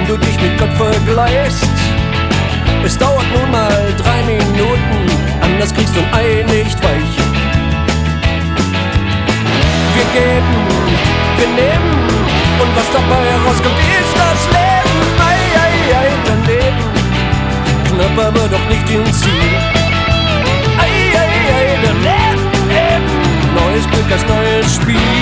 wenn du dich mit Gott vergleichst. Es dauert nun mal 3 Minuten, anders kriegst du ein Ei nicht weich. Wir geben, wir nehmen, und was dabei herauskommt, ist das Leben. Ei, ei, ei, daneben, knapp aber doch nicht im Ziel. Ei, ei, ei, daneben, neues Glück als neues Spiel.